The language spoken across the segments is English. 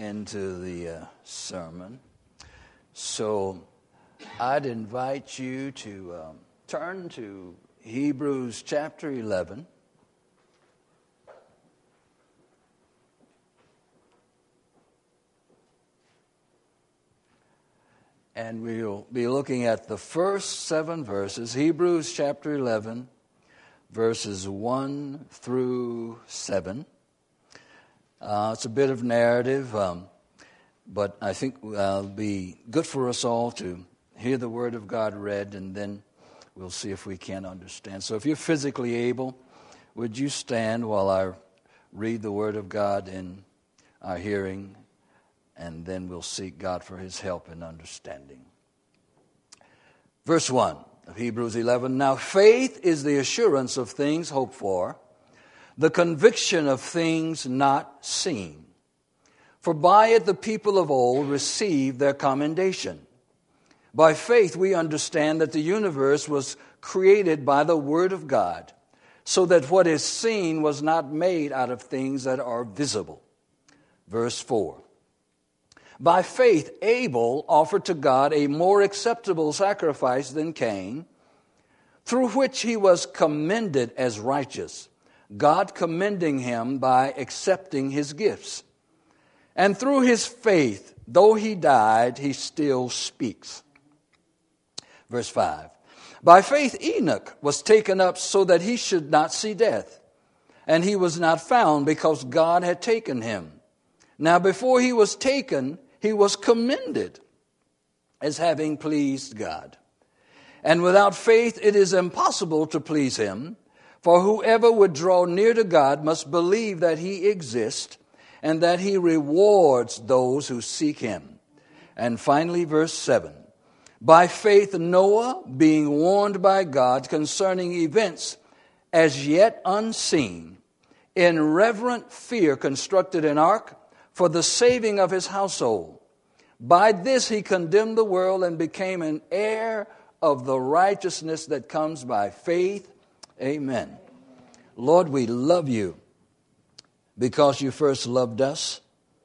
into the sermon. So I'd invite you to turn to Hebrews chapter 11. And we'll be looking at the first 7 verses, Hebrews chapter 11, verses 1 through 7. It's a bit of narrative, but I think it'll be good for us all to hear the Word of God read, and then we'll see if we can understand. So if you're physically able, would you stand while I read the Word of God in our hearing, and then we'll seek God for His help in understanding. Verse 1 of Hebrews 11, Now faith is the assurance of things hoped for, the conviction of things not seen. For by it the people of old received their commendation. By faith we understand that the universe was created by the Word of God, so that what is seen was not made out of things that are visible. Verse 4. By faith Abel offered to God a more acceptable sacrifice than Cain, through which he was commended as righteous, God commending him by accepting his gifts. And through his faith, though he died, he still speaks. Verse 5. By faith Enoch was taken up so that he should not see death, and he was not found because God had taken him. Now before he was taken, he was commended as having pleased God. And without faith it is impossible to please him, for whoever would draw near to God must believe that he exists and that he rewards those who seek him. And finally, verse 7. By faith Noah, being warned by God concerning events as yet unseen, in reverent fear constructed an ark for the saving of his household. By this he condemned the world and became an heir of the righteousness that comes by faith. Amen. Lord, we love you because you first loved us.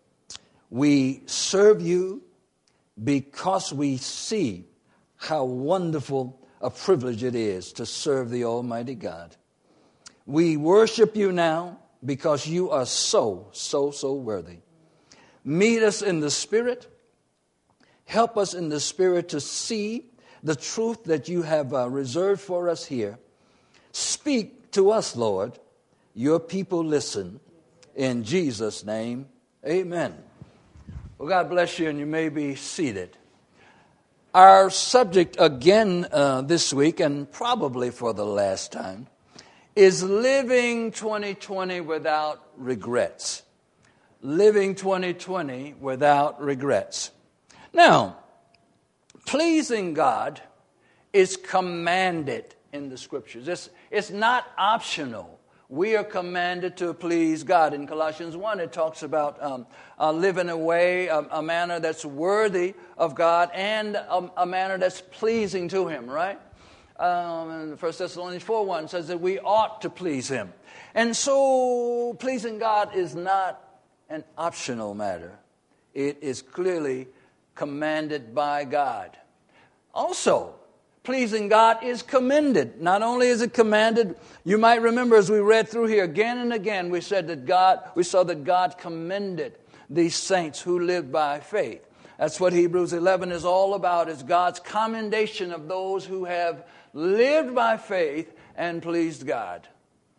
We serve you because we see how wonderful a privilege it is to serve the Almighty God. We worship you now because you are so worthy. Meet us in the Spirit. Help us in the Spirit to see the truth that you have reserved for us here. Speak to us, Lord. Your people listen. In Jesus' name, amen. Well, God bless you, and you may be seated. Our subject again this week, and probably for the last time, is living 2020 without regrets. Living 2020 without regrets. Now, pleasing God is commanded in the Scriptures. It's not optional. We are commanded to please God. In Colossians 1, it talks about living a way, a manner that's worthy of God and a manner that's pleasing to Him, right? And 1 Thessalonians 4:1 says that we ought to please Him. And so pleasing God is not an optional matter. It is clearly commanded by God. Also, pleasing God is commended. Not only is it commanded, you might remember as we read through here again and again, we saw that God commended these saints who lived by faith. That's what Hebrews 11 is all about, is God's commendation of those who have lived by faith and pleased God.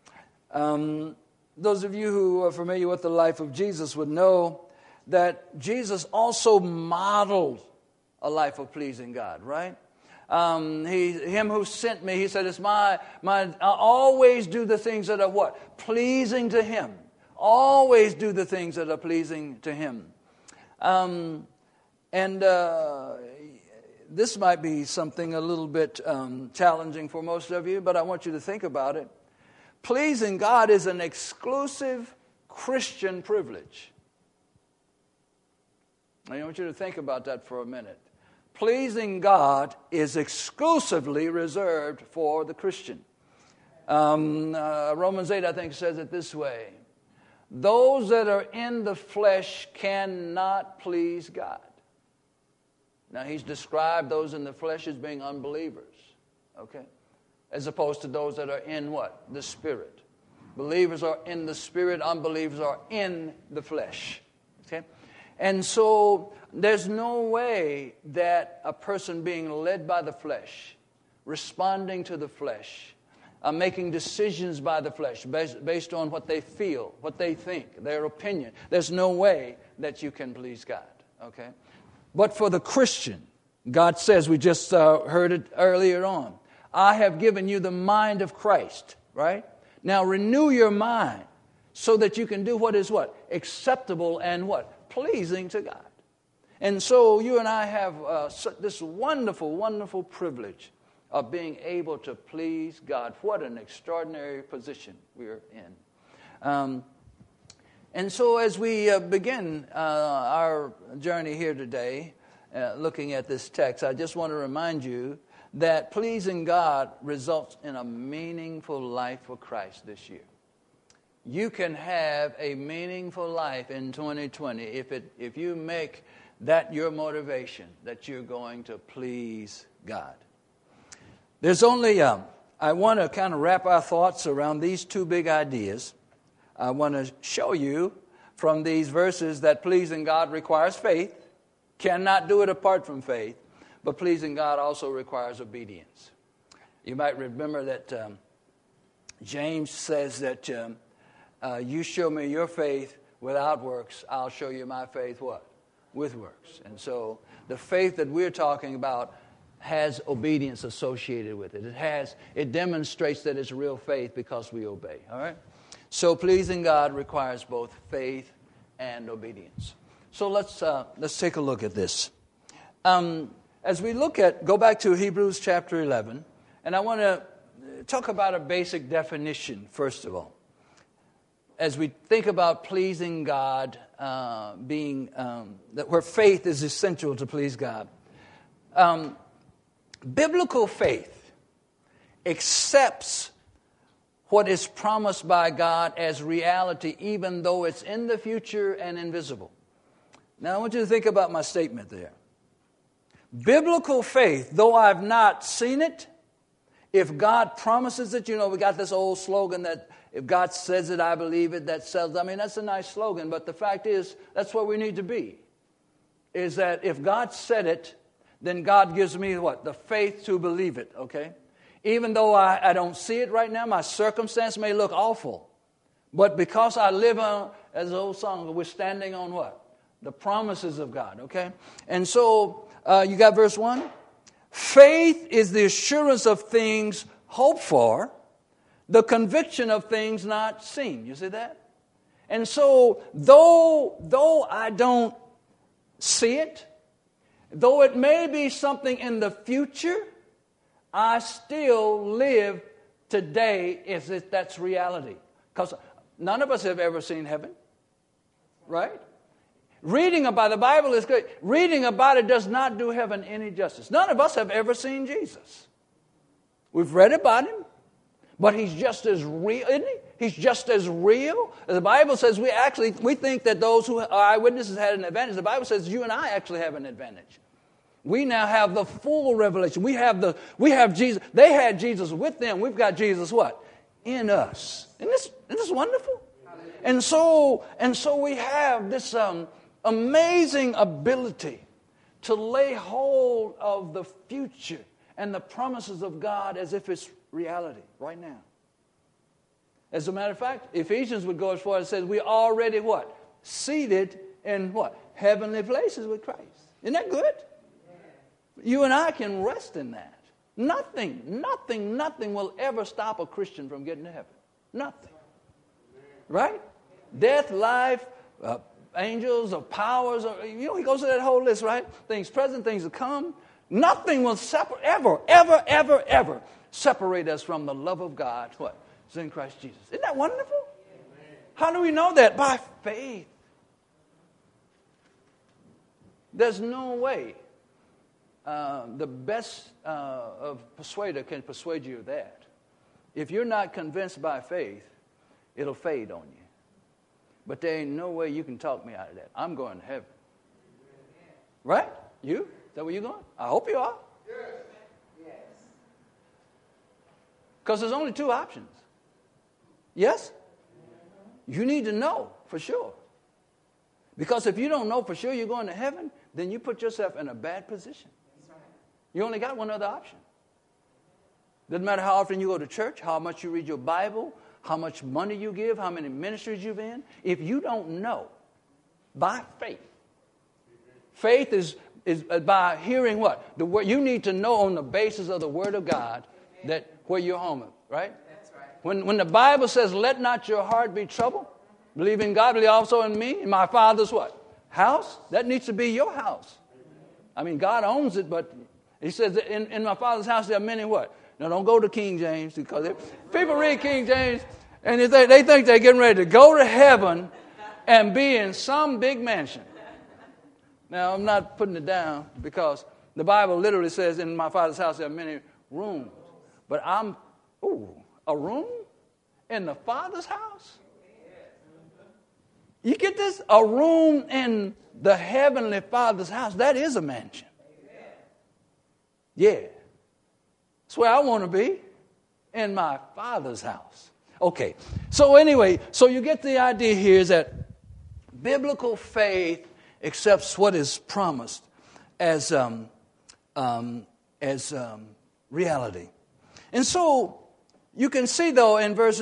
Those of you who are familiar with the life of Jesus would know that Jesus also modeled a life of pleasing God, right? Him who sent me, he said, it's I always do the things that are what? Pleasing to Him. Always do the things that are pleasing to Him. This might be something a little bit challenging for most of you, but I want you to think about it. Pleasing God is an exclusive Christian privilege. I want you to think about that for a minute. Pleasing God is exclusively reserved for the Christian. Romans 8, I think, says it this way. those that are in the flesh cannot please God. Now, he's described those in the flesh as being unbelievers, okay? As opposed to those that are in what? The Spirit. Believers are in the Spirit, unbelievers are in the flesh, okay? And so there's no way that a person being led by the flesh, responding to the flesh, making decisions by the flesh based on what they feel, what they think, their opinion, there's no way that you can please God, okay? But for the Christian, God says, we just heard it earlier on, I have given you the mind of Christ, right? Now renew your mind so that you can do what is what? Acceptable and what? Pleasing to God. And so you and I have this wonderful, wonderful privilege of being able to please God. What an extraordinary position we're in. And so as we begin our journey here today, looking at this text, I just want to remind you that pleasing God results in a meaningful life for Christ this year. You can have a meaningful life in 2020 if you make that your motivation, that you're going to please God. There's only, I want to kind of wrap our thoughts around these two big ideas. I want to show you from these verses that pleasing God requires faith. Cannot do it apart from faith. But pleasing God also requires obedience. You might remember that James says that you show me your faith without works, I'll show you my faith what? With works. And so the faith that we're talking about has obedience associated with it. It demonstrates that it's real faith because we obey. All right? So pleasing God requires both faith and obedience. So let's take a look at this. As we go back to Hebrews chapter 11, and I want to talk about a basic definition, first of all. As we think about pleasing God, where faith is essential to please God. Biblical faith accepts what is promised by God as reality, even though it's in the future and invisible. Now, I want you to think about my statement there. Biblical faith, though I've not seen it, if God promises it, we got this old slogan that if God says it, I believe it, that sells. I mean, that's a nice slogan, but the fact is, that's what we need to be. Is that if God said it, then God gives me what? The faith to believe it, okay? Even though I don't see it right now, my circumstance may look awful. But because I live on, as the old song, we're standing on what? The promises of God, okay? And so, you got verse 1? Faith is the assurance of things hoped for, the conviction of things not seen. You see that? And so, though I don't see it, though it may be something in the future, I still live today as if that's reality. Because none of us have ever seen heaven, right? Reading about the Bible is good. Reading about it does not do heaven any justice. None of us have ever seen Jesus. We've read about him, but he's just as real, isn't he? He's just as real. The Bible says we think that those who are eyewitnesses had an advantage. The Bible says you and I actually have an advantage. We now have the full revelation. We have Jesus. They had Jesus with them. We've got Jesus what? In us. Isn't this wonderful? And so we have this amazing ability to lay hold of the future and the promises of God as if it's reality right now. As a matter of fact, Ephesians would go as far as says we already what? Seated in what? Heavenly places with Christ. Isn't that good? You and I can rest in that. Nothing will ever stop a Christian from getting to heaven. Nothing. Right? Death, life, angels or powers, he goes to that whole list, right? Things present, things to come. Nothing will ever separate us from the love of God. What? It's in Christ Jesus. Isn't that wonderful? Amen. How do we know that? By faith. There's no way the best of persuader can persuade you of that. If you're not convinced by faith, it'll fade on you. But there ain't no way you can talk me out of that. I'm going to heaven. Right? You? Is that where you're going? I hope you are. Yes. Because there's only two options. Yes? You need to know for sure. Because if you don't know for sure you're going to heaven, then you put yourself in a bad position. You only got one other option. Doesn't matter how often you go to church, how much you read your Bible, how much money you give, how many ministries you've in. If you don't know by faith, faith is by hearing what? The word. You need to know on the basis of the Word of God that where your home is, right? That's right. When the Bible says, let not your heart be troubled, believe in God, believe also in me, in my Father's what? House? That needs to be your house. I mean, God owns it, but he says that in my Father's house there are many what? Now, don't go to King James, because people read King James and they think they're getting ready to go to heaven and be in some big mansion. Now, I'm not putting it down, because the Bible literally says in my Father's house there are many rooms. But a room in the Father's house? You get this? A room in the Heavenly Father's house, that is a mansion. Yeah. That's where I want to be, in my Father's house. Okay, so anyway, so you get the idea here is that biblical faith accepts what is promised as reality. And so you can see, though, in verse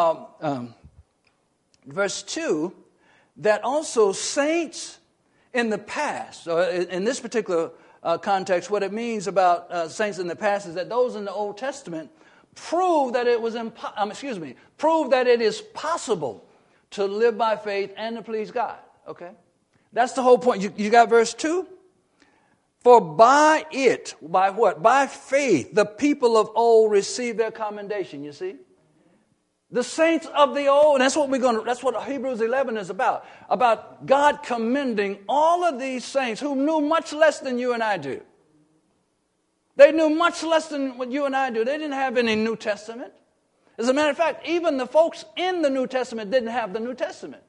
2, that also saints in the past, or in this particular context, what it means about saints in the past is that those in the Old Testament prove that it is possible to live by faith and to please God. Okay, that's the whole point. You got verse 2. For by what? By faith, the people of old received their commendation. You see, the saints of the old. That's what Hebrews 11 is about. About God commending all of these saints who knew much less than you and I do. They knew much less than what you and I do. They didn't have any New Testament. As a matter of fact, even the folks in the New Testament didn't have the New Testament.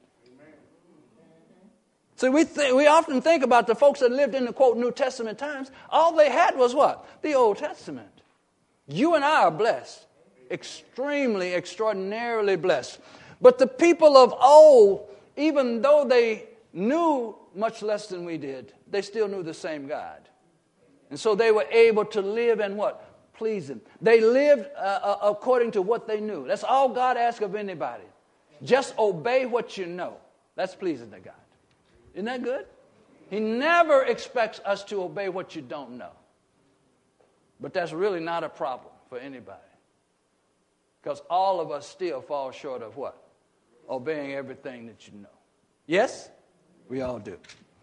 So we often think about the folks that lived in the, quote, New Testament times. All they had was what? The Old Testament. You and I are blessed. Extremely, extraordinarily blessed. But the people of old, even though they knew much less than we did, they still knew the same God. And so they were able to live and what? Please Him. They lived according to what they knew. That's all God asks of anybody. Just obey what you know. That's pleasing to God. Isn't that good? He never expects us to obey what you don't know. But that's really not a problem for anybody. Because all of us still fall short of what? Obeying everything that you know. Yes? We all do.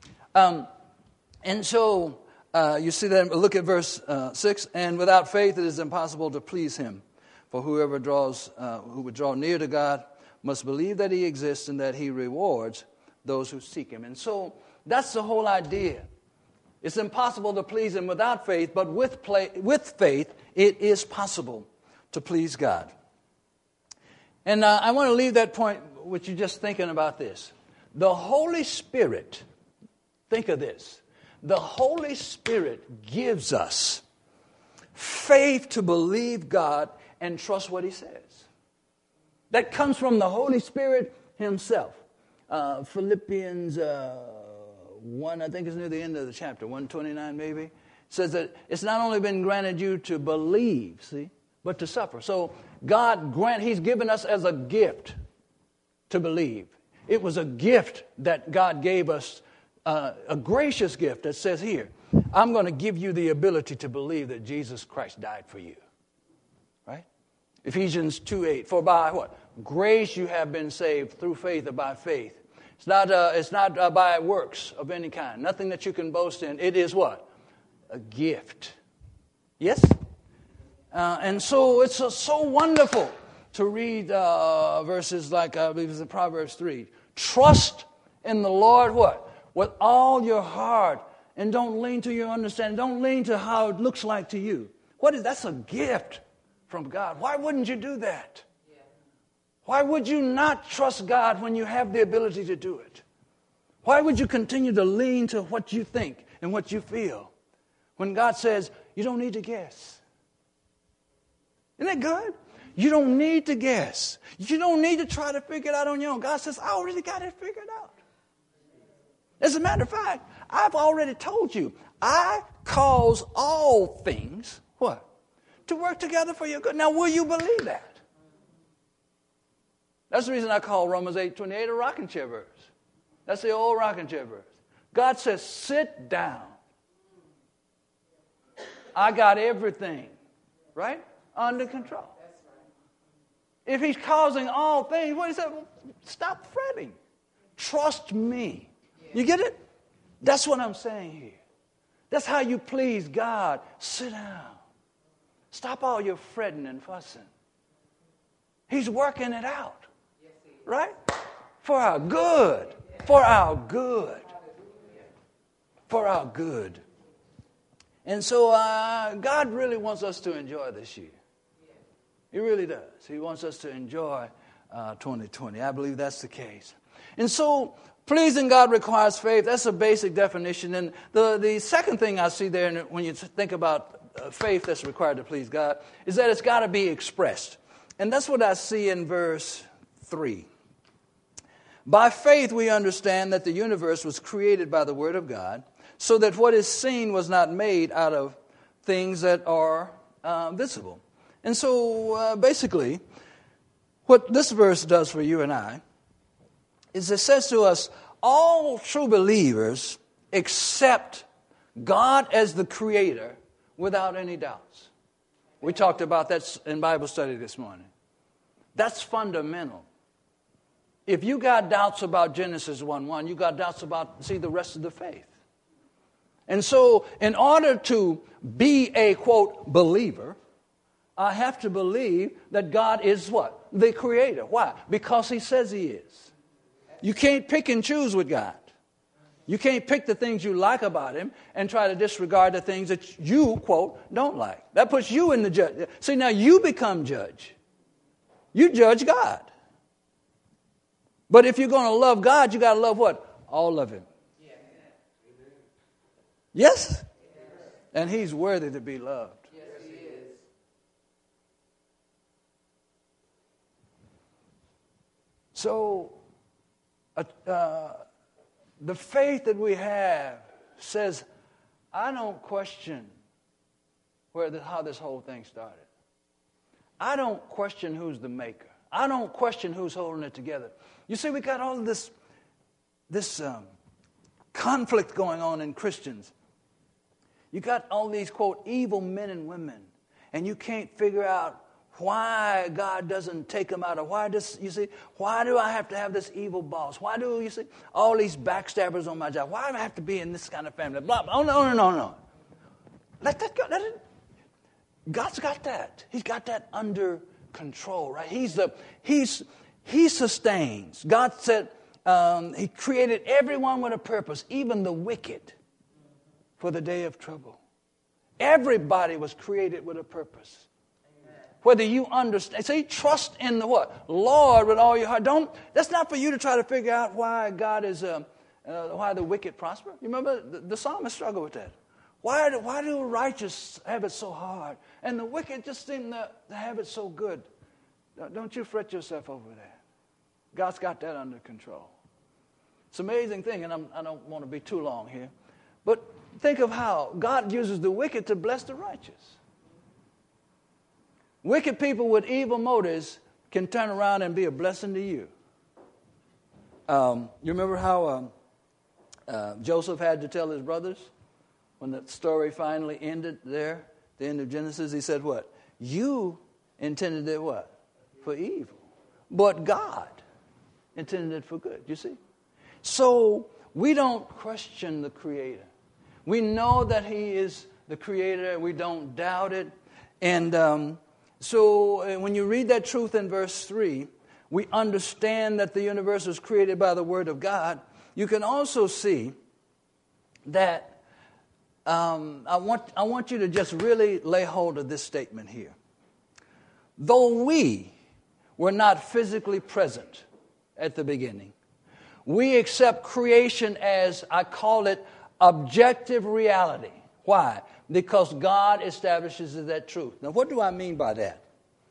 And so you see that, look at verse 6. And without faith it is impossible to please Him. For who would draw near to God must believe that He exists and that He rewards those who seek Him. And so that's the whole idea. It's impossible to please Him without faith, but with faith it is possible to please God. And I want to leave that point with you just thinking about this. The Holy Spirit, think of this. The Holy Spirit gives us faith to believe God and trust what He says. That comes from the Holy Spirit Himself. Philippians 1, I think it's near the end of the chapter, 129 maybe, says that it's not only been granted you to believe, see, but to suffer. So He's given us as a gift to believe. It was a gift that God gave us, a gracious gift that says here, I'm going to give you the ability to believe that Jesus Christ died for you. Right? Ephesians 2:8, for by what? Grace you have been saved through faith or by faith. It's not by works of any kind. Nothing that you can boast in. It is what? A gift. Yes? And so it's so wonderful to read verses like, I believe it's in Proverbs 3. Trust in the Lord what? With all your heart. And don't lean to your understanding. Don't lean to how it looks like to you. That's a gift from God. Why wouldn't you do that? Why would you not trust God when you have the ability to do it? Why would you continue to lean to what you think and what you feel when God says you don't need to guess? Isn't that good? You don't need to guess. You don't need to try to figure it out on your own. God says, I already got it figured out. As a matter of fact, I've already told you, I cause all things, what? To work together for your good. Now, will you believe that? That's the reason I call Romans 8:28 a rocking chair verse. That's the old rocking chair verse. God says, sit down. I got everything, right, under control. If he's causing all things, what he said, well, stop fretting. Trust me. You get it? That's what I'm saying here. That's how you please God. Sit down. Stop all your fretting and fussing. He's working it out. Right? For our good. For our good. For our good. And so God really wants us to enjoy this year. He really does. He wants us to enjoy 2020. I believe that's the case. And so pleasing God requires faith. That's a basic definition. And the second thing I see there when you think about faith that's required to please God is that it's got to be expressed. And that's what I see in verse 3. By faith we understand that the universe was created by the Word of God, so that what is seen was not made out of things that are visible. And so basically, what this verse does for you and I is it says to us, all true believers accept God as the Creator without any doubts. We talked about that in Bible study this morning. That's fundamental. If you got doubts about Genesis 1:1, you got doubts about, the rest of the faith. And so, in order to be a, quote, believer, I have to believe that God is what? The Creator. Why? Because He says He is. You can't pick and choose with God. You can't pick the things you like about Him and try to disregard the things that you, quote, don't like. That puts you in the judge. See, now you become judge. You judge God. But if you're going to love God, you got to love what? All of Him. Yes? And He's worthy to be loved. Yes, He is. So, the faith that we have says, I don't question how this whole thing started. I don't question who's the maker. I don't question who's holding it together. You see, we got all of this conflict going on in Christians. You got all these, quote, evil men and women, and you can't figure out why God doesn't take them out, or why do I have to have this evil boss? Why do, all these backstabbers on my job? Why do I have to be in this kind of family? Blah, blah. Oh, no. Let that go. God's got that. He's got that under control, right? He sustains. God said He created everyone with a purpose, even the wicked, for the day of trouble. Everybody was created with a purpose. Whether you understand, trust in the what? Lord with all your heart. That's not for you to try to figure out why God is, why the wicked prosper. You remember the psalmist struggled with that. Why do the righteous have it so hard, and the wicked just seem to have it so good? Don't you fret yourself over that. God's got that under control. It's an amazing thing, and I don't want to be too long here, but think of how God uses the wicked to bless the righteous. Wicked people with evil motives can turn around and be a blessing to you. You remember how Joseph had to tell his brothers when the story finally ended there, the end of Genesis? He said what? You intended it what? For evil. But God intended it for good, you see? So we don't question the Creator. We know that He is the Creator. We don't doubt it. And so when you read that truth in verse 3, we understand that the universe was created by the Word of God. You can also see that I want you to just really lay hold of this statement here. Though we were not physically present at the beginning. We accept creation as, I call it, objective reality. Why? Because God establishes that truth. Now, what do I mean by that?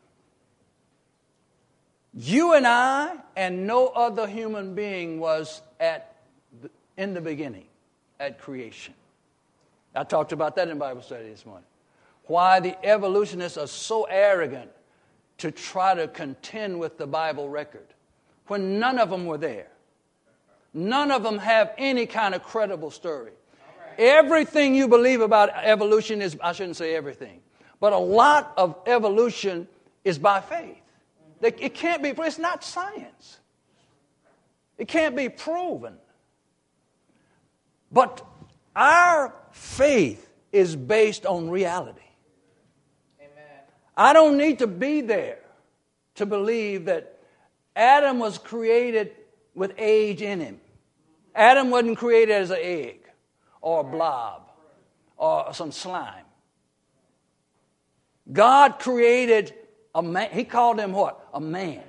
You and I and no other human being was in the beginning at creation. I talked about that in Bible study this morning. Why the evolutionists are so arrogant to try to contend with the Bible record when none of them were there. None of them have any kind of credible story. Everything you believe about evolution is, I shouldn't say everything, but a lot of evolution is by faith. It can't be, it's not science. It can't be proven. But our faith is based on reality. Amen. I don't need to be there to believe that Adam was created with age in him. Adam wasn't created as an egg or a blob or some slime. God created a man. He called him what? A man.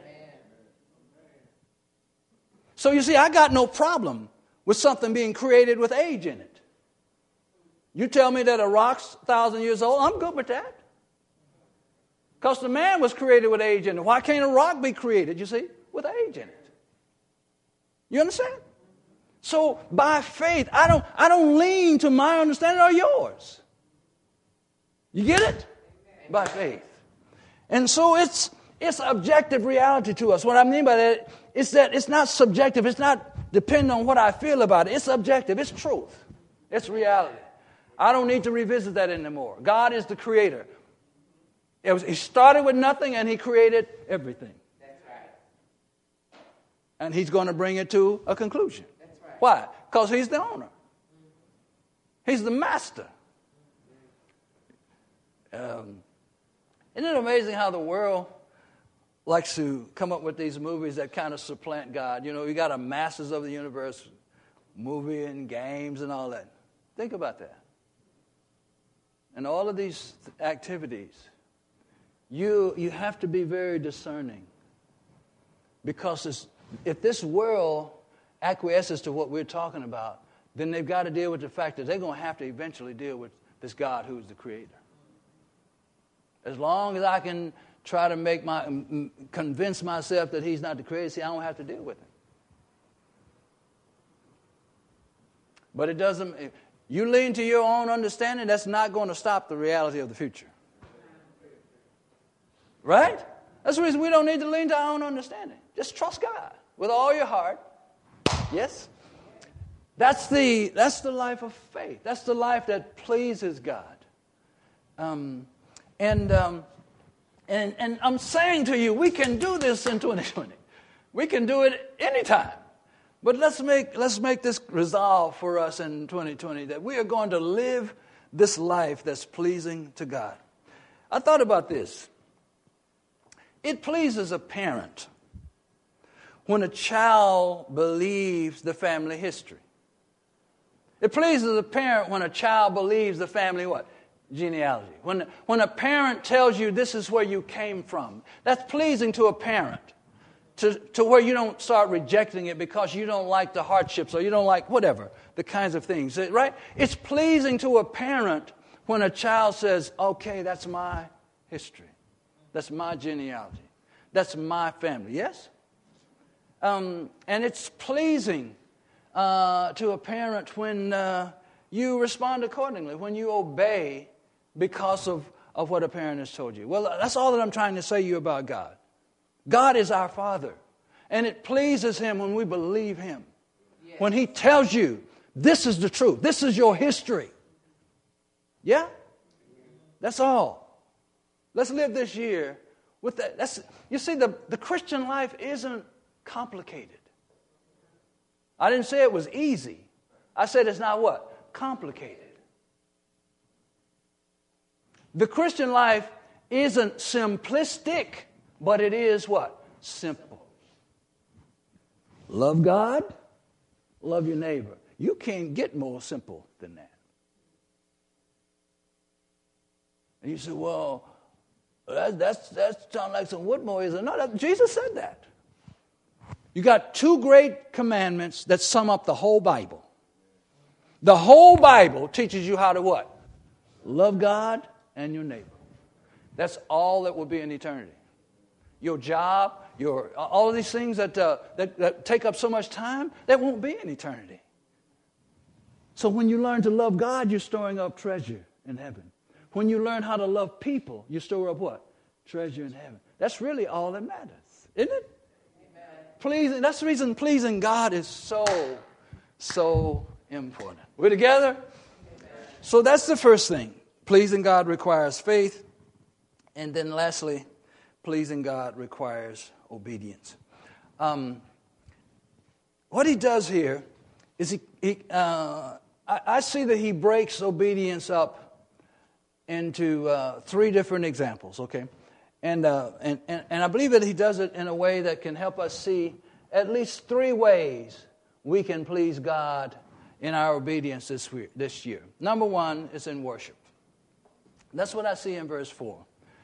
So you see, I got no problem with something being created with age in it. You tell me that a rock's 1,000 years old, I'm good with that. Because the man was created with age in it. Why can't a rock be created, you see, with age in it? You understand? So by faith, I don't lean to my understanding or yours. You get it? By faith. And so it's objective reality to us. What I mean by that is that it's not subjective. It's not dependent on what I feel about it. It's objective. It's truth. It's reality. I don't need to revisit that anymore. God is the creator. He started with nothing and he created everything. That's right. And he's going to bring it to a conclusion. That's right. Why? Because he's the owner. He's the master. Isn't it amazing how the world likes to come up with these movies that kind of supplant God? You know, you got a Masters of the Universe movie and games and all that. Think about that. And all of these activities, you have to be very discerning. Because if this world acquiesces to what we're talking about, then they've got to deal with the fact that they're going to have to eventually deal with this God who's the creator. As long as I can try to convince myself that he's not the creator, see, I don't have to deal with him. But it doesn't, you lean to your own understanding, that's not going to stop the reality of the future. Right? That's the reason we don't need to lean to our own understanding. Just trust God with all your heart. Yes? That's the life of faith. That's the life that pleases God. And I'm saying to you, we can do this in 2020. We can do it anytime. But let's make this resolve for us in 2020 that we are going to live this life that's pleasing to God. I thought about this. It pleases a parent when a child believes the family history. It pleases a parent when a child believes the family what? Genealogy. When a parent tells you this is where you came from, that's pleasing to a parent. To where you don't start rejecting it because you don't like the hardships or you don't like whatever, the kinds of things, right? It's pleasing to a parent when a child says, okay, that's my history. That's my genealogy. That's my family. Yes? And it's pleasing to a parent when you respond accordingly, when you obey because of what a parent has told you. Well, that's all that I'm trying to say to you about God. God is our Father, and it pleases Him when we believe Him. Yes. When He tells you, this is the truth, this is your history. Yeah? That's all. Let's live this year with that. You see, the Christian life isn't complicated. I didn't say it was easy. I said it's not what? Complicated. The Christian life isn't simplistic, but it is what? Simple. Love God, love your neighbor. You can't get more simple than that. And you say, well, That sounds like some Woodmoreism. No, Jesus said that. You got two great commandments that sum up the whole Bible. The whole Bible teaches you how to what? Love God and your neighbor. That's all that will be in eternity. Your job, all of these things that take up so much time, that won't be in eternity. So when you learn to love God, you're storing up treasure in heaven. When you learn how to love people, you store up what? Treasure in heaven. That's really all that matters, isn't it? Amen. That's the reason pleasing God is so important. We're together? Amen. So that's the first thing. Pleasing God requires faith. And then lastly, pleasing God requires obedience. What he does here is I see that he breaks obedience up into three different examples, okay? And I believe that he does it in a way that can help us see at least three ways we can please God in our obedience this year. Number one is in worship. That's what I see in verse 4.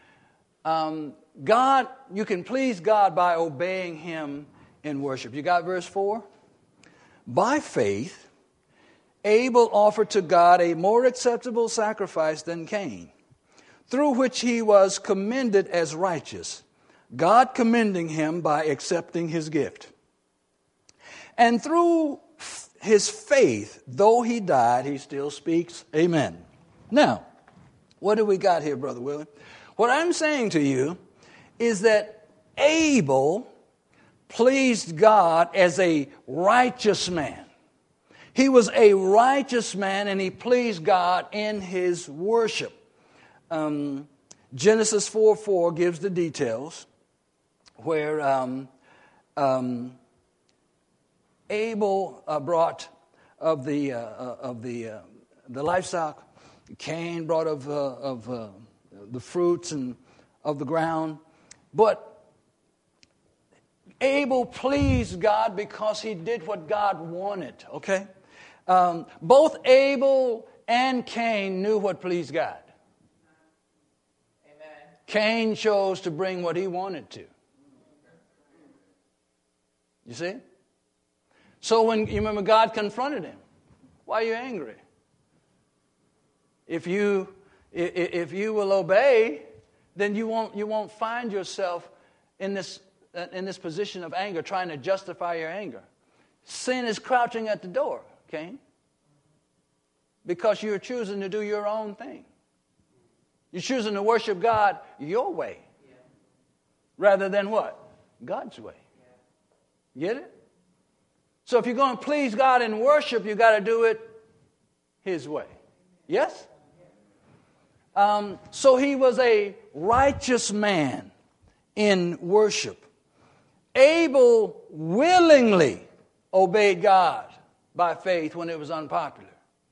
You can please God by obeying Him in worship. You got verse 4? By faith, Abel offered to God a more acceptable sacrifice than Cain, through which he was commended as righteous, God commending him by accepting his gift. And through his faith, though he died, he still speaks. Amen. Now, what do we got here, Brother Willie? What I'm saying to you is that Abel pleased God as a righteous man. He was a righteous man, and he pleased God in his worship. Genesis 4:4 gives the details where Abel brought of the livestock, Cain brought of the fruits and of the ground, but Abel pleased God because he did what God wanted. Okay. Both Abel and Cain knew what pleased God. Amen. Cain chose to bring what he wanted to. You see? So when you remember God confronted him, why are you angry? If you will obey, then you won't find yourself in this position of anger, trying to justify your anger. Sin is crouching at the door. Cain, because you're choosing to do your own thing. You're choosing to worship God your way rather than what? God's way. Get it? So if you're going to please God in worship, you got to do it His way. Yes? So he was a righteous man in worship. Abel willingly obeyed God by faith when it was unpopular.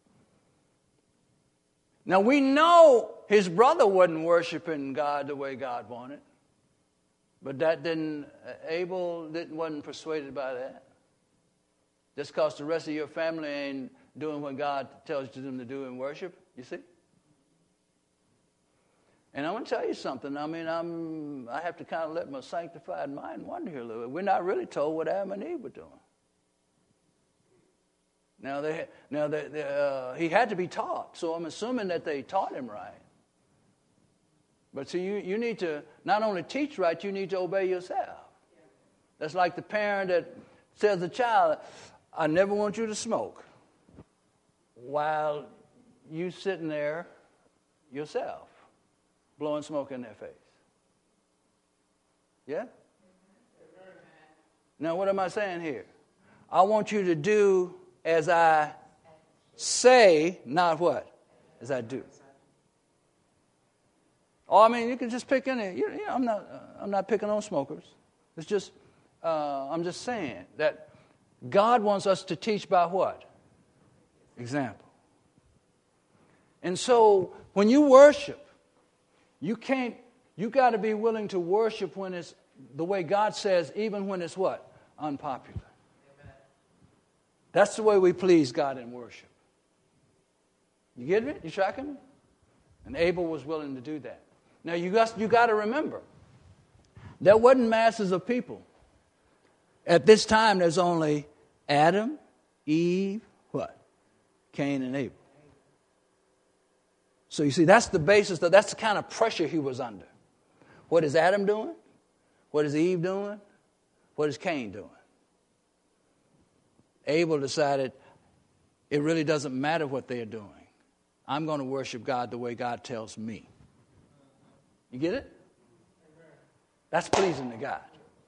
Now we know his brother wasn't worshiping God the way God wanted, but Abel wasn't persuaded by that. Just because the rest of your family ain't doing what God tells them to do in worship, you see? And I'm going to tell you something. I mean, I have to kind of let my sanctified mind wander here a little bit. We're not really told what Adam and Eve were doing. He had to be taught, so I'm assuming that they taught him right. But see, you need to not only teach right, you need to obey yourself. That's like the parent that tells the child, I never want you to smoke, while you sitting there yourself, blowing smoke in their face. Yeah? Now, what am I saying here? I want you to do as I say, not what? As I do. Oh, I mean, you can just pick any. I'm not picking on smokers. It's just, I'm just saying that God wants us to teach by what? Example. And so, when you worship, you got to be willing to worship when it's the way God says, even when it's what? Unpopular. Amen. That's the way we please God in worship. You get it? You tracking me? And Abel was willing to do that. Now you got to remember, there wasn't masses of people. At this time, there's only Adam, Eve, what? Cain and Abel. So you see, that's the basis, that's the kind of pressure he was under. What is Adam doing? What is Eve doing? What is Cain doing? Abel decided it really doesn't matter what they are doing. I'm going to worship God the way God tells me. You get it? That's pleasing to God.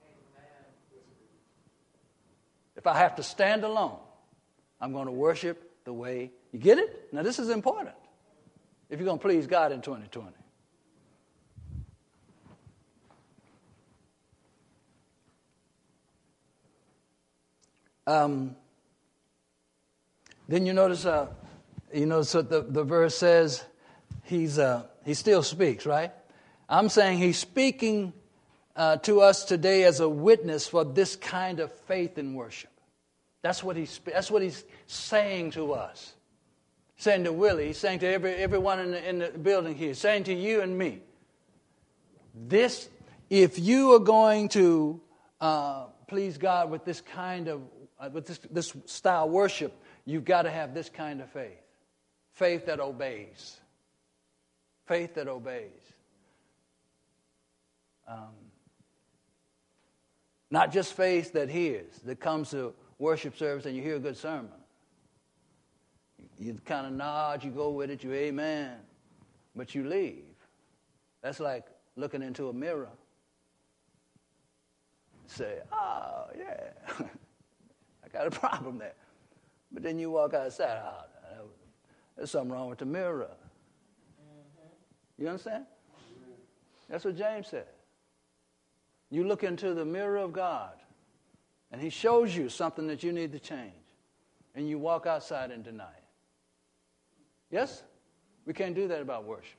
If I have to stand alone, I'm going to worship the way. You get it? Now this is important. If you're going to please God in 2020. Then you notice what the verse says. He still speaks, right? I'm saying he's speaking to us today as a witness for this kind of faith in worship. That's what he's saying to us. Saying to Willie, he's saying to everyone in the building here, saying to you and me, this, if you are going to please God with this kind of this style of worship, you've got to have this kind of faith. Faith that obeys. Faith that obeys. Not just faith that hears, that comes to worship service and you hear a good sermon. You kind of nod, you go with it, you amen, but you leave. That's like looking into a mirror. Say, oh, yeah, I got a problem there. But then you walk outside, oh, there's something wrong with the mirror. You understand? That's what James said. You look into the mirror of God, and he shows you something that you need to change, and you walk outside and deny it. Yes? We can't do that about worship.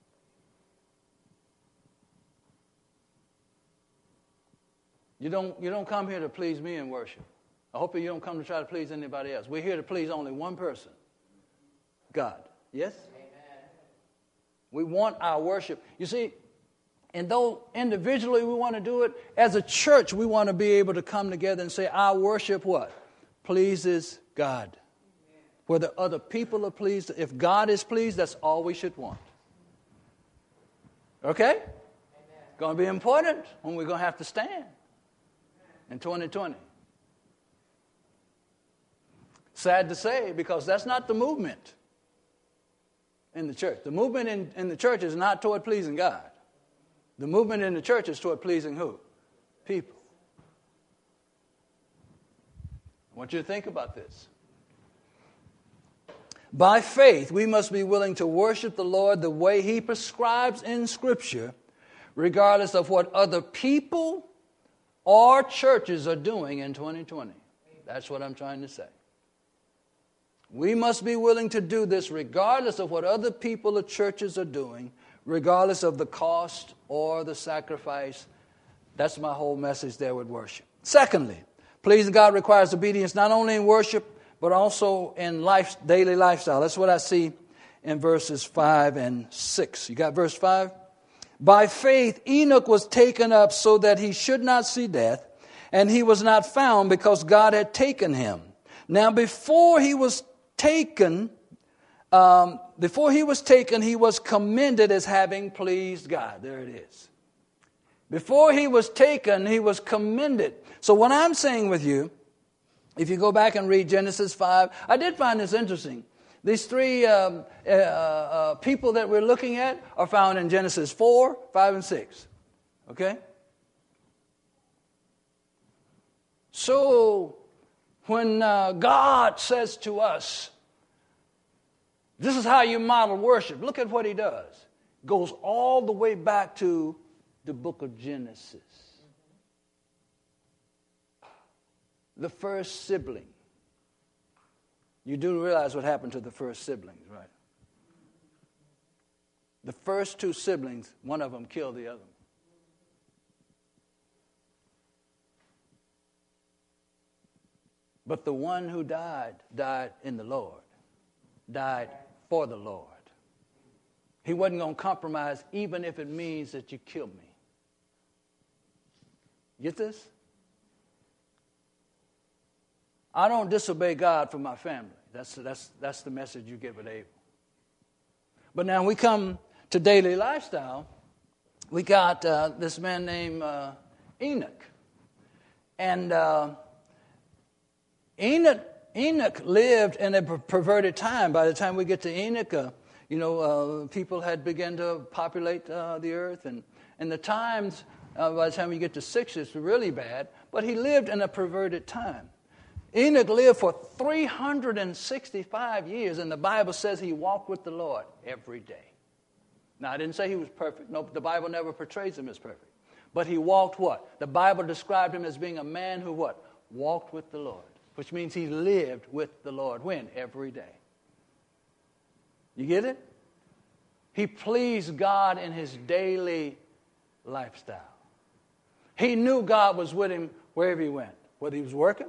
You don't come here to please me in worship. I hope you don't come to try to please anybody else. We're here to please only one person, God. Yes? Amen. We want our worship. You see, and though individually we want to do it, as a church we want to be able to come together and say our worship what? Pleases God. Whether other people are pleased, if God is pleased, that's all we should want. Okay? Amen. Going to be important when we're going to have to stand in 2020. Sad to say, because that's not the movement in the church. The movement in the church is not toward pleasing God. The movement in the church is toward pleasing who? People. I want you to think about this. By faith, we must be willing to worship the Lord the way he prescribes in Scripture, regardless of what other people or churches are doing in 2020. That's what I'm trying to say. We must be willing to do this regardless of what other people or churches are doing, regardless of the cost or the sacrifice. That's my whole message there with worship. Secondly, pleasing God requires obedience not only in worship, but also in daily lifestyle. That's what I see in verses 5 and 6. You got verse 5? By faith, Enoch was taken up so that he should not see death, and he was not found because God had taken him. Now, before he was taken, he was commended as having pleased God. There it is. Before he was taken, he was commended. So what I'm saying with you, if you go back and read Genesis 5, I did find this interesting. These three people that we're looking at are found in Genesis 4, 5, and 6. Okay? So, when God says to us, this is how you model worship, look at what he does. Goes all the way back to the book of Genesis. The first sibling. You do realize what happened to the first siblings, right? The first two siblings, one of them killed the other. But the one who died in the Lord. Died for the Lord. He wasn't going to compromise even if it means that you kill me. Get this? I don't disobey God for my family. That's the message you give at Abel. But now we come to daily lifestyle. We got this man named Enoch. And Enoch lived in a perverted time. By the time we get to Enoch, people had begun to populate the earth. And the times, by the time you get to 6, it's really bad. But he lived in a perverted time. Enoch lived for 365 years, and the Bible says he walked with the Lord every day. Now, I didn't say he was perfect. No, the Bible never portrays him as perfect. But he walked what? The Bible described him as being a man who what? Walked with the Lord, which means he lived with the Lord. When? Every day. You get it? He pleased God in his daily lifestyle. He knew God was with him wherever he went, whether he was working.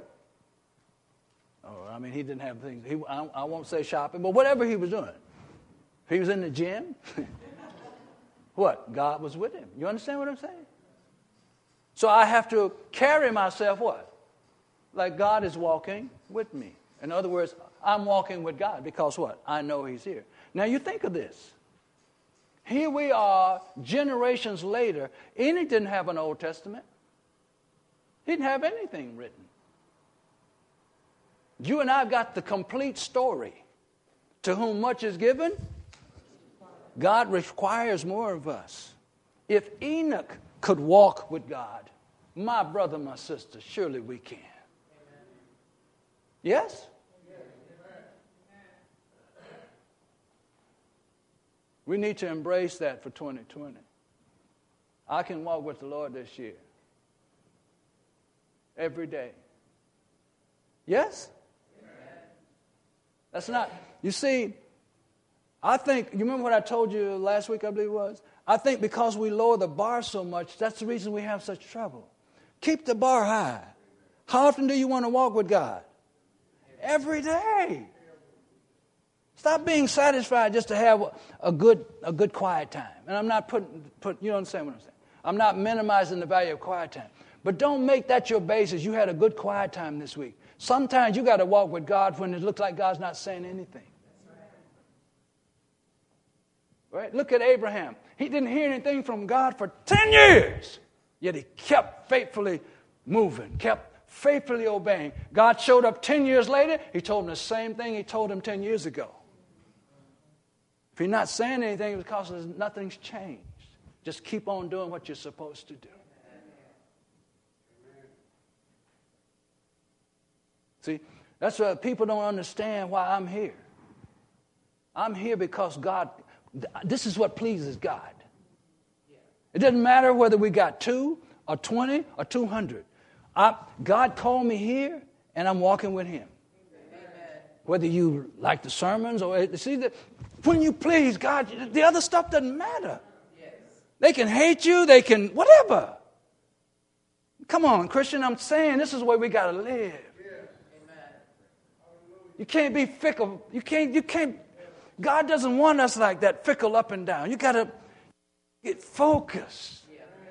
He didn't have things. I won't say shopping, but whatever he was doing. If he was in the gym, what? God was with him. You understand what I'm saying? So I have to carry myself what? Like God is walking with me. In other words, I'm walking with God because what? I know he's here. Now you think of this. Here we are, generations later. Enoch didn't have an Old Testament. He didn't have anything written. You and I got the complete story. To whom much is given, God requires more of us. If Enoch could walk with God, my brother, my sister, surely we can. Yes? We need to embrace that for 2020. I can walk with the Lord this year. Every day. Yes? That's not, you see, I think, you remember what I told you last week, I believe it was? I think because we lower the bar so much, that's the reason we have such trouble. Keep the bar high. How often do you want to walk with God? Every day. Stop being satisfied just to have a good quiet time. And I'm not putting you understand what I'm saying. I'm not minimizing the value of quiet time. But don't make that your basis. You had a good quiet time this week. Sometimes you got to walk with God when it looks like God's not saying anything. Right? Look at Abraham. He didn't hear anything from God for 10 years. Yet he kept faithfully moving, kept faithfully obeying. God showed up 10 years later. He told him the same thing he told him 10 years ago. If you're not saying anything, it's because nothing's changed. Just keep on doing what you're supposed to do. See, that's why people don't understand why I'm here. I'm here because God, this is what pleases God. It doesn't matter whether we got 2 or 20 or 200. God called me here, and I'm walking with him. Whether you like the sermons or see that when you please God, the other stuff doesn't matter. They can hate you, they can whatever. Come on, Christian, I'm saying this is the way we got to live. You can't be fickle. You can't. God doesn't want us like that, fickle up and down. You got to get focused.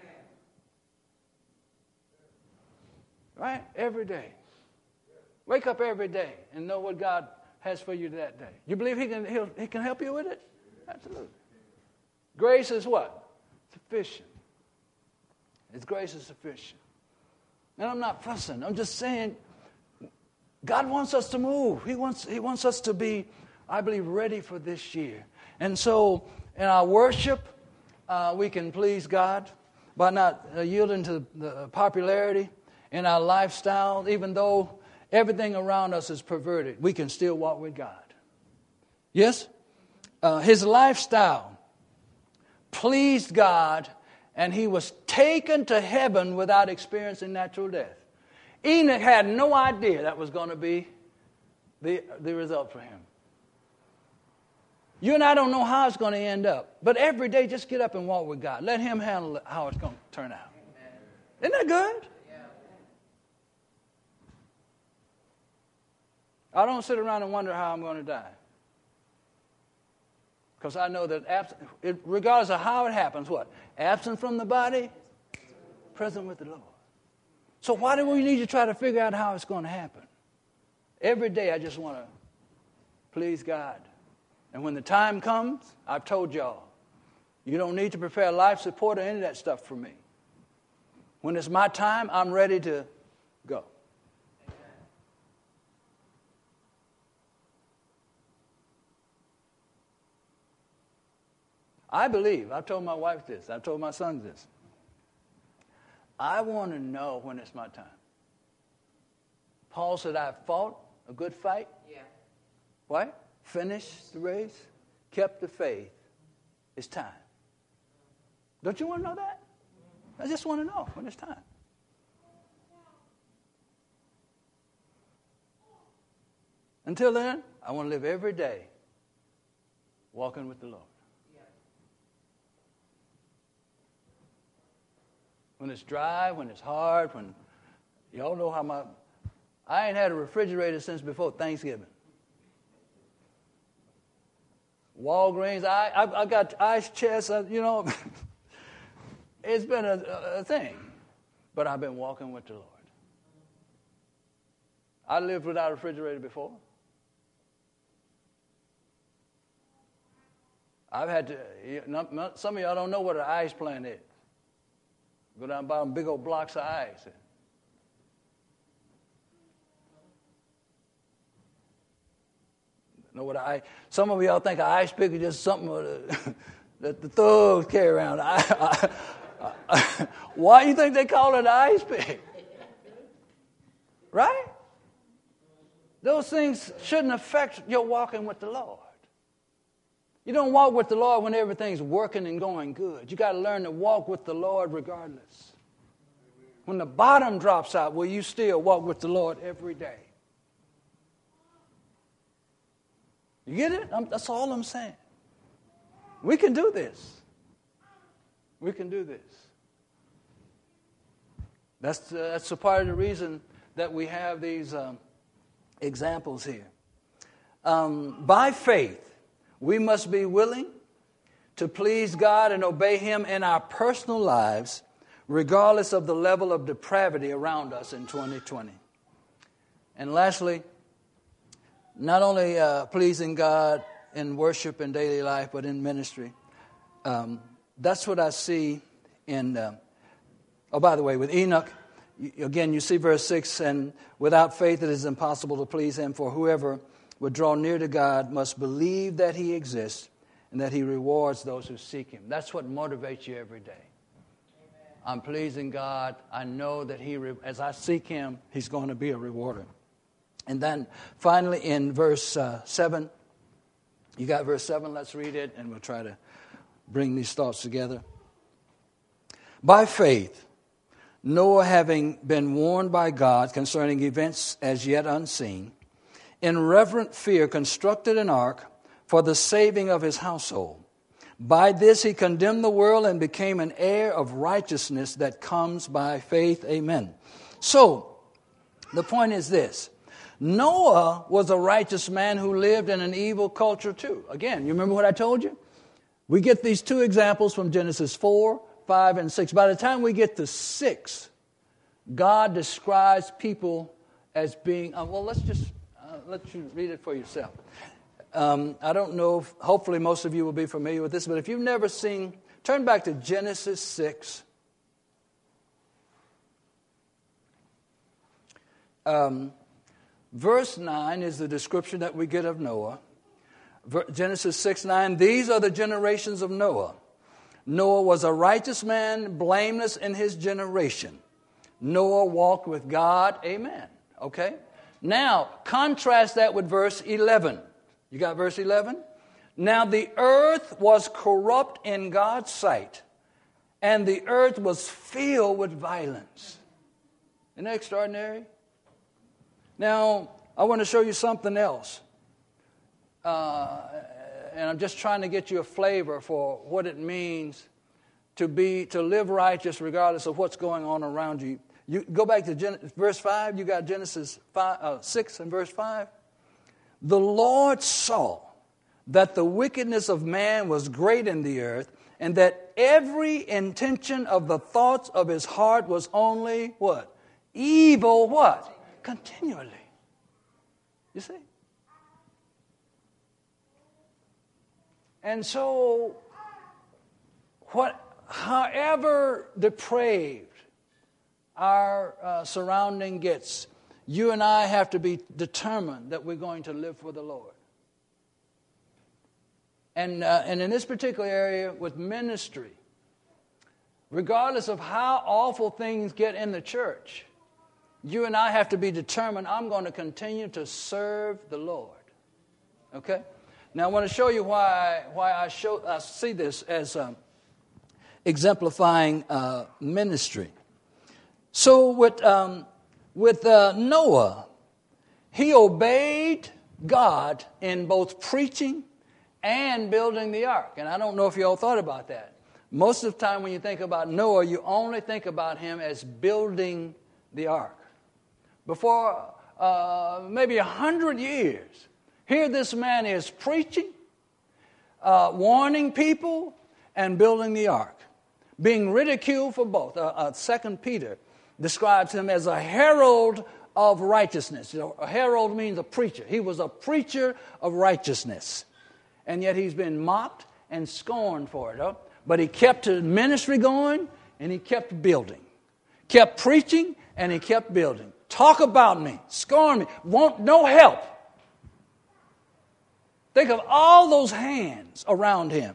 Right? Every day. Wake up every day and know what God has for you that day. You believe He can help you with it? Absolutely. Grace is what? Sufficient. His grace is sufficient. And I'm not fussing. I'm just saying God wants us to move. He wants us to be, I believe, ready for this year. And so in our worship, we can please God by not yielding to the popularity. In our lifestyle, even though everything around us is perverted, we can still walk with God. Yes? His lifestyle pleased God, and he was taken to heaven without experiencing natural death. Enoch had no idea that was going to be the result for him. You and I don't know how it's going to end up, but every day just get up and walk with God. Let him handle how it's going to turn out. Isn't that good? I don't sit around and wonder how I'm going to die. Because I know that regardless of how it happens, what? Absent from the body, present with the Lord. So why do we need to try to figure out how it's going to happen? Every day I just want to please God. And when the time comes, I've told y'all, you don't need to prepare life support or any of that stuff for me. When it's my time, I'm ready to go. I believe, I've told my wife this, I've told my sons this. I want to know when it's my time. Paul said, I've fought a good fight. Yeah. What? Finished the race, kept the faith. It's time. Don't you want to know that? I just want to know when it's time. Until then, I want to live every day walking with the Lord. When it's dry, when it's hard, when y'all know how I ain't had a refrigerator since before Thanksgiving. Walgreens, I got ice chests, it's been a thing. But I've been walking with the Lord. I lived without a refrigerator before. I've had to, some of y'all don't know what an ice plant is. Go down and buy them big old blocks of ice. Know what some of y'all think an ice pick is just something that the thugs carry around. Why do you think they call it an ice pick? Right? Those things shouldn't affect your walking with the Lord. You don't walk with the Lord when everything's working and going good. You got to learn to walk with the Lord regardless. When the bottom drops out, will you still walk with the Lord every day? You get it? That's all I'm saying. We can do this. We can do this. That's a part of the reason that we have these examples here. By faith, we must be willing to please God and obey Him in our personal lives, regardless of the level of depravity around us in 2020. And lastly, not only pleasing God in worship and daily life, but in ministry. That's what I see in, by the way, with Enoch, again, you see verse 6, and without faith it is impossible to please Him, for whoever would draw near to God must believe that He exists and that He rewards those who seek Him. That's what motivates you every day. Amen. I'm pleasing God. I know that as I seek Him, He's going to be a rewarder. And then finally in verse 7, you got verse 7, let's read it, and we'll try to bring these thoughts together. By faith, Noah, having been warned by God concerning events as yet unseen, in reverent fear constructed an ark for the saving of his household. By this he condemned the world and became an heir of righteousness that comes by faith. Amen. So, the point is this. Noah was a righteous man who lived in an evil culture too. Again, you remember what I told you? We get these two examples from Genesis 4, 5, and 6. By the time we get to 6, God describes people as being, let's just let you read it for yourself. I don't know, hopefully most of you will be familiar with this, but if you've never seen, turn back to Genesis 6. Verse 9 is the description that we get of Noah. Genesis 6:9, these are the generations of Noah. Noah was a righteous man, blameless in his generation. Noah walked with God. Amen. Okay? Now, contrast that with verse 11. You got verse 11? Now the earth was corrupt in God's sight, and the earth was filled with violence. Isn't that extraordinary? Now, I want to show you something else. And I'm just trying to get you a flavor for what it means to live righteous regardless of what's going on around you. You go back to verse 5. You got Genesis 6 and verse 5. The Lord saw that the wickedness of man was great in the earth, and that every intention of the thoughts of his heart was only what? Evil what? Continually. You see? And so, however depraved our surrounding gets, you and I have to be determined that we're going to live for the Lord. And in this particular area with ministry, regardless of how awful things get in the church, you and I have to be determined, I'm going to continue to serve the Lord. Okay? Now I want to show you why I see this as exemplifying ministry. So with Noah, he obeyed God in both preaching and building the ark. And I don't know if you all thought about that. Most of the time when you think about Noah, you only think about him as building the ark. Before maybe 100 years, here this man is preaching, warning people, and building the ark, being ridiculed for both. 2 Peter describes him as a herald of righteousness. You know, a herald means a preacher. He was a preacher of righteousness. And yet he's been mocked and scorned for it. Huh? But he kept his ministry going, and he kept building. Kept preaching, and he kept building. Talk about me, scorn me, want no help. Think of all those hands around him.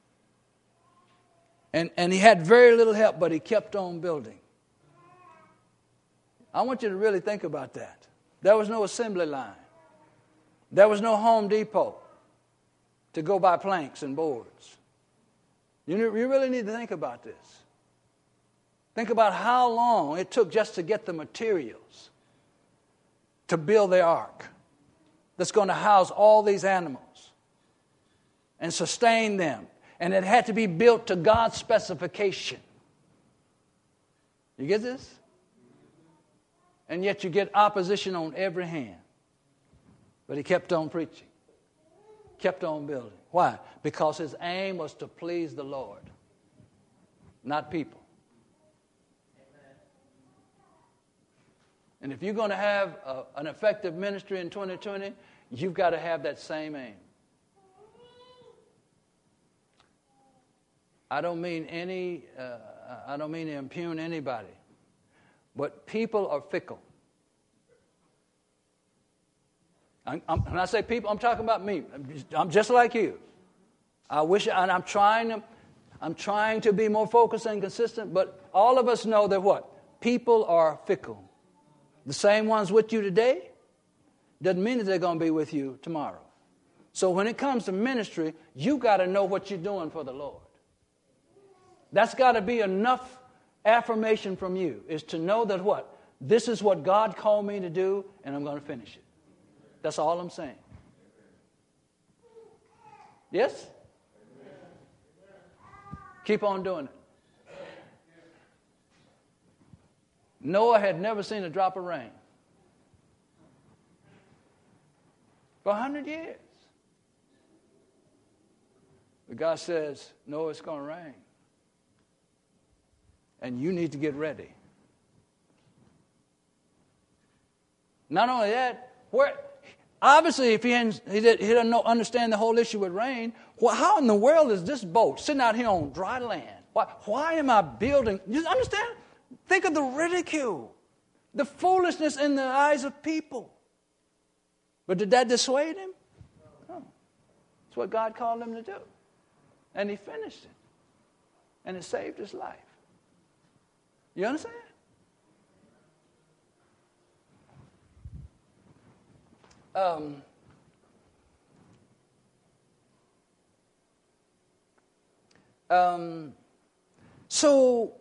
And he had very little help, but he kept on building. I want you to really think about that. There was no assembly line. There was no Home Depot to go buy planks and boards. You really need to think about this. Think about how long it took just to get the materials to build the ark that's going to house all these animals and sustain them. And it had to be built to God's specification. You get this? And yet you get opposition on every hand. But he kept on preaching. Kept on building. Why? Because his aim was to please the Lord, not people. And if you're going to have an effective ministry in 2020, you've got to have that same aim. I don't mean to impugn anybody, but people are fickle. When I say people, I'm talking about me. I'm just like you. I'm trying to be more focused and consistent, but all of us know that what? People are fickle. The same ones with you today doesn't mean that they're going to be with you tomorrow. So when it comes to ministry, you've got to know what you're doing for the Lord. That's got to be enough affirmation from you, is to know that what? This is what God called me to do, and I'm going to finish it. That's all I'm saying. Yes? Keep on doing it. Noah had never seen a drop of rain for 100 years. But God says, Noah, it's going to rain. And you need to get ready. Not only that, obviously, if he doesn't understand the whole issue with rain, how in the world is this boat sitting out here on dry land? Why am I building? You understand? Think of the ridicule, the foolishness in the eyes of people. But did that dissuade him? No. It's what God called him to do. And he finished it. And it saved his life. You understand? So,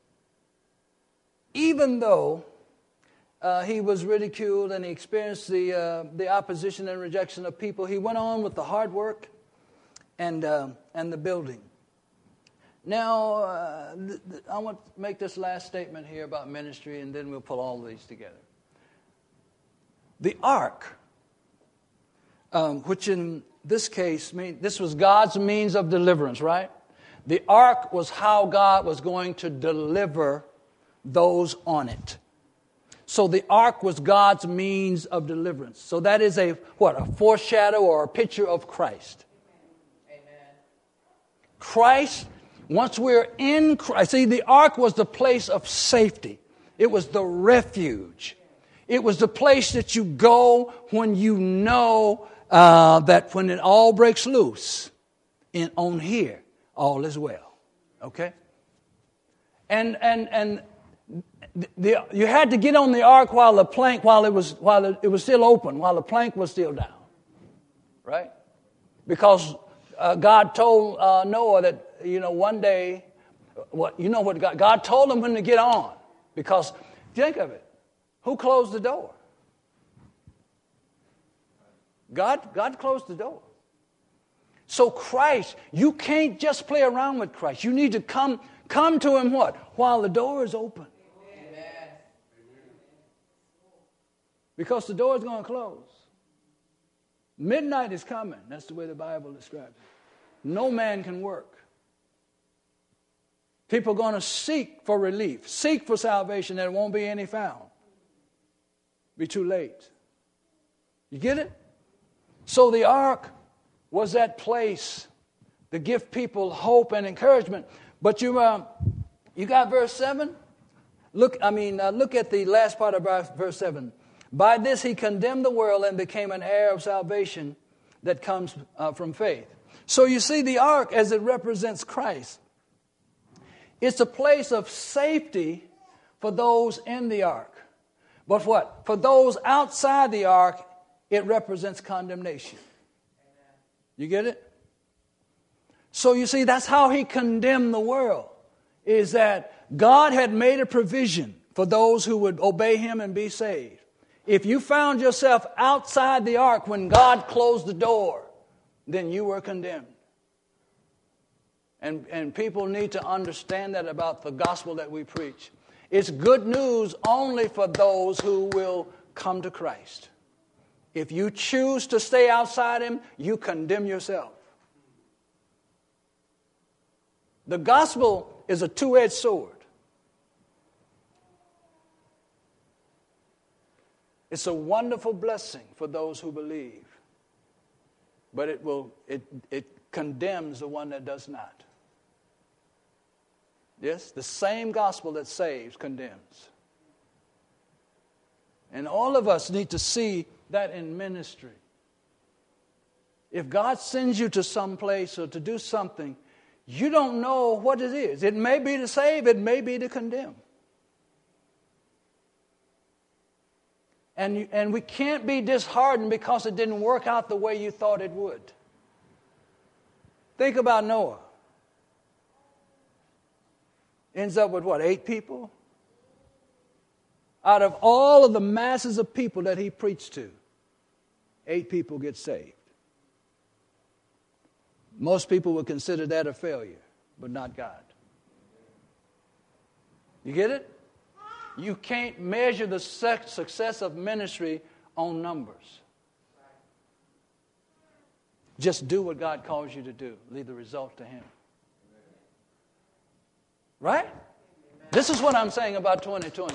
even though he was ridiculed and he experienced the opposition and rejection of people, he went on with the hard work and the building. Now, I want to make this last statement here about ministry, and then we'll pull all of these together. The ark, which in this case, this was God's means of deliverance, right? The ark was how God was going to deliver those on it. So the ark was God's means of deliverance. So that is a foreshadow or a picture of Christ. Amen. Christ, once we're in Christ, see, the ark was the place of safety. It was the refuge. It was the place that you go when you know that when it all breaks loose, on here, all is well. Okay? And you had to get on the ark while it was still open, while the plank was still down. Right? Because God told Noah that, one day, God told him when to get on. Because, think of it, who closed the door? God closed the door. So Christ, you can't just play around with Christ. You need to come to him what? While the door is open. Amen. Because the door is going to close. Midnight is coming. That's the way the Bible describes it. No man can work. People are going to seek for relief, seek for salvation, and there won't be any found. Be too late. You get it? So the ark was that place to give people hope and encouragement. But you got verse 7? Look at the last part of verse 7. By this he condemned the world and became an heir of salvation that comes from faith. So you see the ark as it represents Christ. It's a place of safety for those in the ark. But what? For those outside the ark, it represents condemnation. You get it? So you see, that's how he condemned the world, is that God had made a provision for those who would obey him and be saved. If you found yourself outside the ark when God closed the door, then you were condemned. And people need to understand that about the gospel that we preach. It's good news only for those who will come to Christ. If you choose to stay outside him, you condemn yourself. The gospel is a two-edged sword. It's a wonderful blessing for those who believe. But it condemns the one that does not. Yes, the same gospel that saves condemns. And all of us need to see that in ministry. If God sends you to some place or to do something, you don't know what it is. It may be to save, it may be to condemn. And we can't be disheartened because it didn't work out the way you thought it would. Think about Noah. Ends up with what, 8 people? Out of all of the masses of people that he preached to, 8 people get saved. Most people would consider that a failure, but not God. You get it? You can't measure the success of ministry on numbers. Just do what God calls you to do. Leave the result to him. Right? This is what I'm saying about 2020.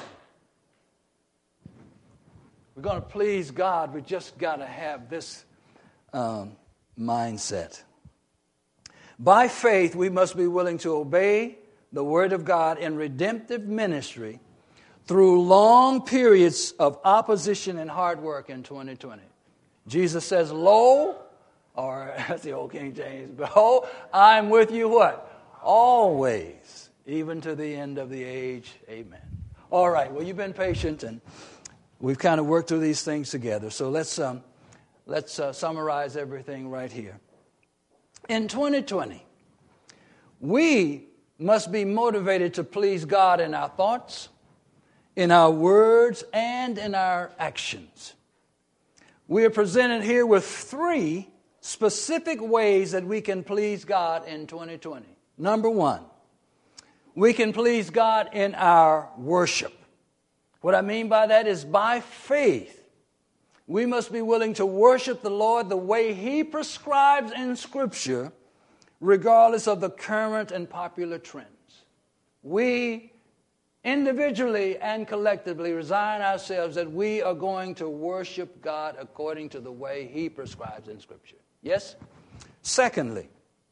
We're going to please God. We just got to have this mindset. By faith, we must be willing to obey the Word of God in redemptive ministry through long periods of opposition and hard work in 2020. Jesus says, lo, or that's the old King James, behold, I'm with you what? Always, even to the end of the age. Amen. All right, well, you've been patient, and we've kind of worked through these things together. So let's summarize everything right here. In 2020, we must be motivated to please God in our thoughts, in our words, and in our actions. We are presented here with 3 specific ways that we can please God in 2020. Number 1, we can please God in our worship. What I mean by that is by faith, We must be willing to worship the Lord the way He prescribes in Scripture, regardless of the current and popular trends. We individually and collectively resign ourselves that we are going to worship God according to the way He prescribes in Scripture. Yes? Secondly,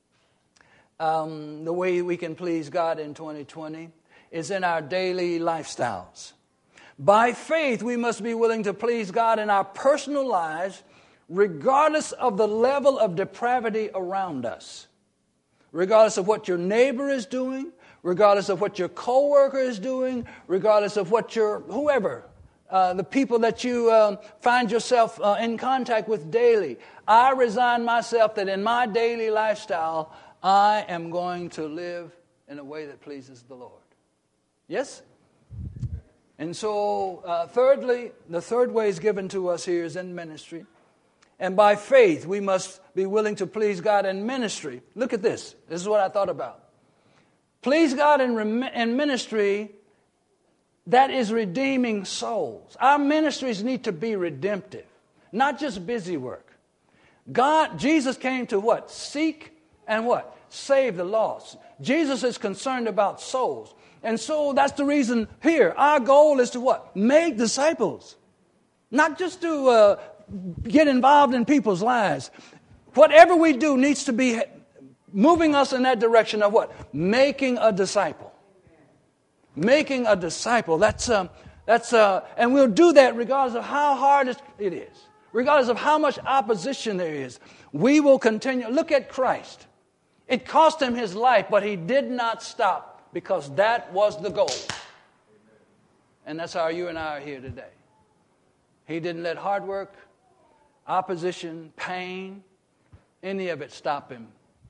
the way we can please God in 2020 is in our daily lifestyles. By faith, we must be willing to please God in our personal lives, regardless of the level of depravity around us. Regardless of what your neighbor is doing, regardless of what your coworker is doing, regardless of what whoever, the people that you find yourself in contact with daily. I resign myself that in my daily lifestyle, I am going to live in a way that pleases the Lord. Yes? And so, thirdly, the third way is given to us here is in ministry. And by faith, we must be willing to please God in ministry. Look at this. This is what I thought about. Please God in ministry, that is redeeming souls. Our ministries need to be redemptive, not just busy work. Jesus came to what? Seek and what? Save the lost. Jesus is concerned about souls. And so that's the reason here. Our goal is to what? Make disciples. Not just to get involved in people's lives. Whatever we do needs to be moving us in that direction of what? Making a disciple. Making a disciple. And we'll do that regardless of how hard it is. Regardless of how much opposition there is. We will continue. Look at Christ. It cost Him His life, but He did not stop. Because that was the goal. And that's how you and I are here today. He didn't let hard work, opposition, pain, any of it stop Him.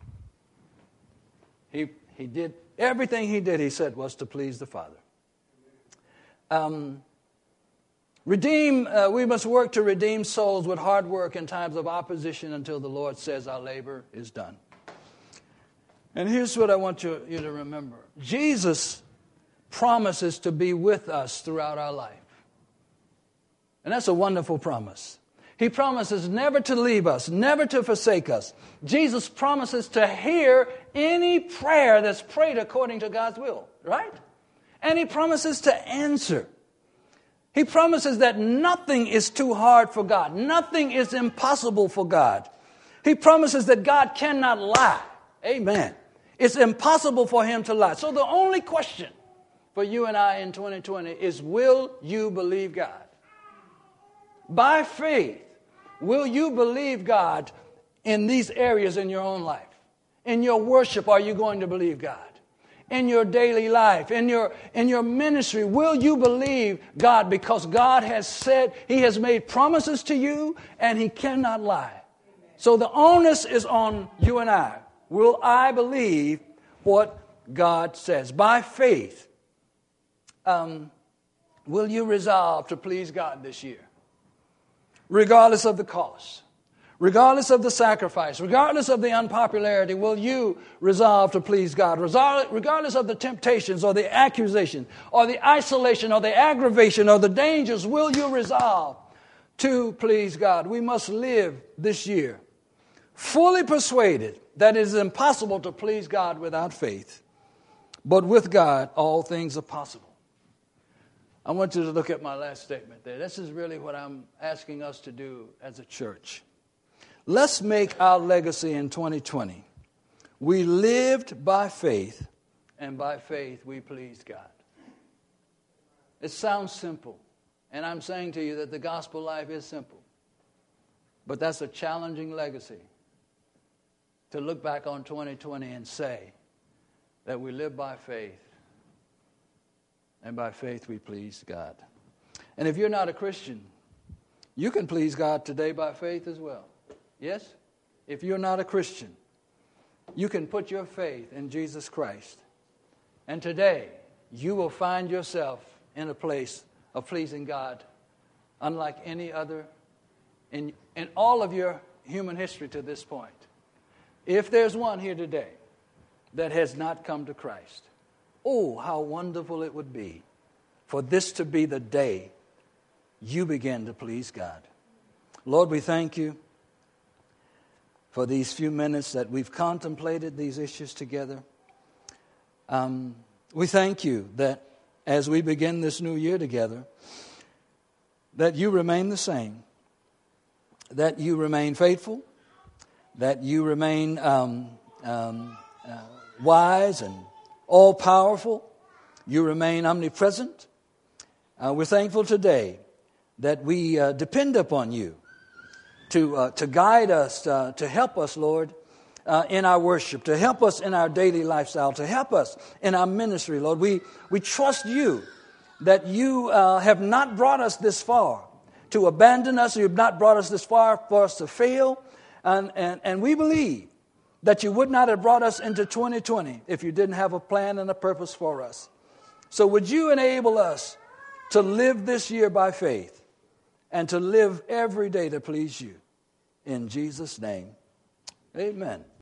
He did everything He did, He said, was to please the Father. We must work to redeem souls with hard work in times of opposition until the Lord says our labor is done. And here's what I want you to remember. Jesus promises to be with us throughout our life. And that's a wonderful promise. He promises never to leave us, never to forsake us. Jesus promises to hear any prayer that's prayed according to God's will, right? And He promises to answer. He promises that nothing is too hard for God. Nothing is impossible for God. He promises that God cannot lie. Amen. It's impossible for Him to lie. So the only question for you and I in 2020 is, will you believe God? By faith, will you believe God in these areas in your own life? In your worship, are you going to believe God? In your daily life, in your ministry, will you believe God? Because God has said, He has made promises to you and He cannot lie. So the onus is on you and I. Will I believe what God says? By faith, will you resolve to please God this year? Regardless of the cost, regardless of the sacrifice, regardless of the unpopularity, will you resolve to please God? Regardless of the temptations or the accusation or the isolation or the aggravation or the dangers, will you resolve to please God? We must live this year fully persuaded that it is impossible to please God without faith. But with God, all things are possible. I want you to look at my last statement there. This is really what I'm asking us to do as a church. Let's make our legacy in 2020. We lived by faith, and by faith we pleased God. It sounds simple, and I'm saying to you that the gospel life is simple. But that's a challenging legacy. To look back on 2020 and say that we live by faith, and by faith we please God. And if you're not a Christian, you can please God today by faith as well. Yes? If you're not a Christian, you can put your faith in Jesus Christ. And today, you will find yourself in a place of pleasing God unlike any other in all of your human history to this point. If there's one here today that has not come to Christ, oh, how wonderful it would be for this to be the day you begin to please God. Lord, we thank you for these few minutes that we've contemplated these issues together. We thank you that as we begin this new year together, that you remain the same, that you remain faithful, that you remain wise and all-powerful. You remain omnipresent. We're thankful today that we depend upon you to guide us, to help us, Lord, in our worship, to help us in our daily lifestyle, to help us in our ministry, Lord. We trust you that you have not brought us this far to abandon us. You have not brought us this far for us to fail. And we believe that you would not have brought us into 2020 if you didn't have a plan and a purpose for us. So would you enable us to live this year by faith and to live every day to please you? In Jesus' name, amen.